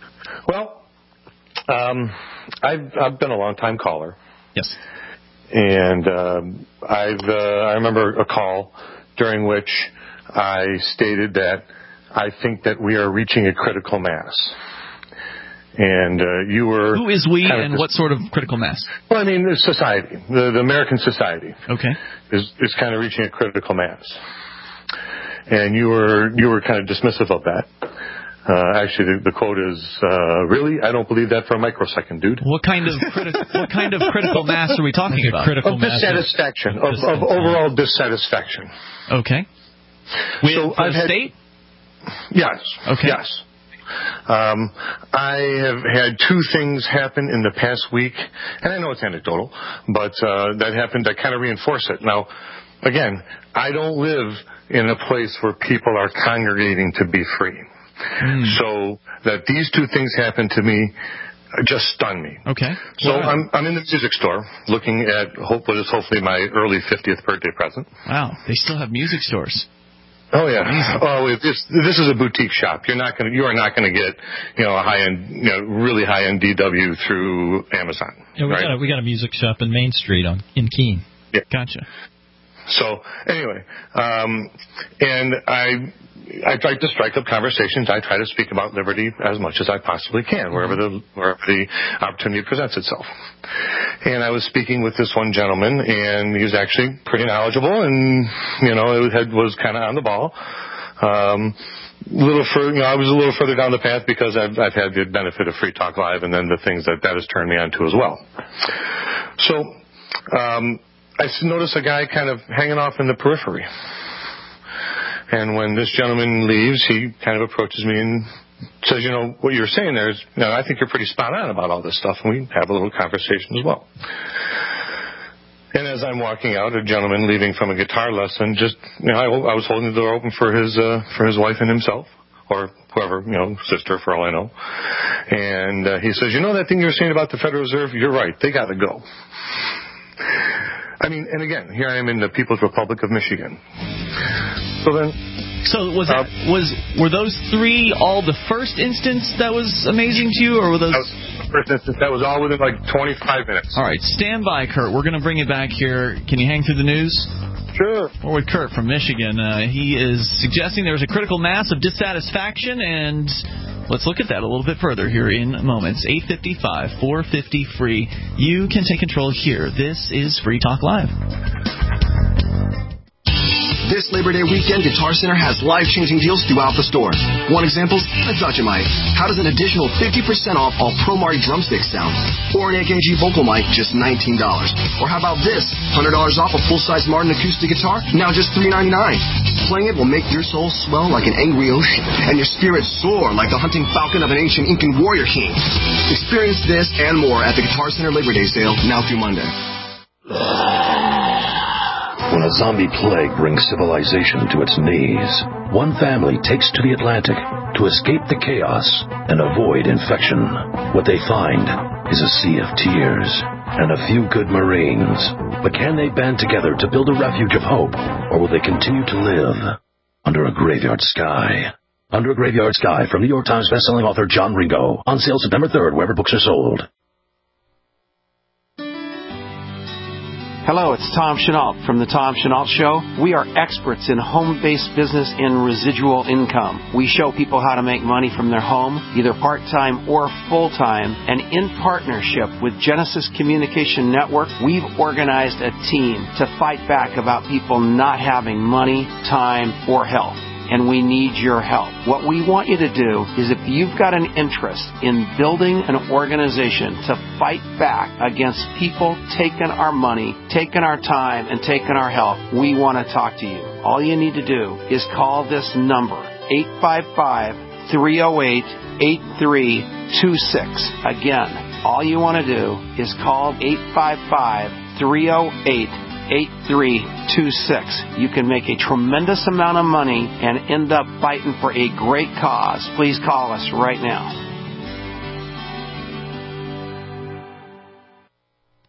Well, um, I've, I've been a long-time caller. Yes. And um, I've uh, I remember a call during which I stated that I think that we are reaching a critical mass. And uh, you were... Who is we and what sort of critical mass? Well, I mean, the society, the, the American society. Okay. Is, is kind of reaching a critical mass. and you were you were kind of dismissive of that. Uh, actually, the, the quote is, uh, "Really, I don't believe that for a microsecond, dude." What kind of criti- what kind of critical mass are we talking about? Critical of mass dissatisfaction, of, of overall dissatisfaction. Okay. With so the I've had, state? Yes. Okay. Yes. Um, I have had two things happen in the past week, and I know it's anecdotal, but uh, that happened to kind of reinforce it. Now, again, I don't live in a place where people are congregating to be free. Mm. So that these two things happened to me just stunned me. Okay. So Wow. I'm I'm in the music store looking at hope what is hopefully my early fiftieth birthday present. Wow, they still have music stores. Oh yeah. Amazing. Oh, it's, this is a boutique shop. You're not going to you are not going to get you know a high end you know really high end D W through Amazon. Yeah, we right? got a, we got a music shop in Main Street on in Keene. Yeah. Gotcha. So anyway, um, and I. I try to strike up conversations. I try to speak about liberty as much as I possibly can, wherever the wherever the opportunity presents itself. And I was speaking with this one gentleman, and he was actually pretty knowledgeable, and you know, it had, was kind of on the ball. Um, little further, you know, I was a little further down the path because I've I've had the benefit of Free Talk Live, and then the things that that has turned me on to as well. So um, I noticed a guy kind of hanging off in the periphery. And when this gentleman leaves, he kind of approaches me and says, you know, what you're saying there is, you know, I think you're pretty spot on about all this stuff. And we have a little conversation as well. And as I'm walking out, a gentleman leaving from a guitar lesson, just, you know, I, I was holding the door open for his, uh, for his wife and himself, or whoever, you know, sister for all I know. And uh, he says, you know that thing you were saying about the Federal Reserve? You're right. They got to go. I mean, and again, here I am in the People's Republic of Michigan. So then, so was that, was were those three all the first instance that was amazing to you, or were those? That was the first instance. That was all within like twenty-five minutes. All right, stand by, Kurt. We're going to bring it back here. Can you hang through the news? Sure. We're with Kurt from Michigan. Uh, he is suggesting there's a critical mass of dissatisfaction, and let's look at that a little bit further here in moments. eight fifty-five, four fifty, free. You can take control here. This is Free Talk Live. This Labor Day weekend, Guitar Center has life-changing deals throughout the store. One example, a Dutch-A-Mite. How does an additional fifty percent off all Pro Marty drumsticks sound? Or an A K G vocal mic, just nineteen dollars. Or how about this, one hundred dollars off a full-size Martin acoustic guitar, now just three ninety-nine. Playing it will make your soul swell like an angry ocean, and your spirit soar like the hunting falcon of an ancient Incan warrior king. Experience this and more at the Guitar Center Labor Day sale, now through Monday. When a zombie plague brings civilization to its knees, one family takes to the Atlantic to escape the chaos and avoid infection. What they find is a sea of tears and a few good Marines. But can they band together to build a refuge of hope, or will they continue to live under a graveyard sky? Under a Graveyard Sky from New York Times bestselling author John Ringo. On sale September third, wherever books are sold. Hello, it's Tom Chenault from The Tom Chenault Show. We are experts in home-based business and residual income. We show people how to make money from their home, either part-time or full-time. And in partnership with Genesis Communication Network, we've organized a team to fight back about people not having money, time, or health. And we need your help. What we want you to do is, if you've got an interest in building an organization to fight back against people taking our money, taking our time, and taking our health, we want to talk to you. All you need to do is call this number, eight five five, three oh eight, eight three two six. Again, all you want to do is call eight five five, three oh eight, eight three two six. You can make a tremendous amount of money and end up fighting for a great cause. Please call us right now.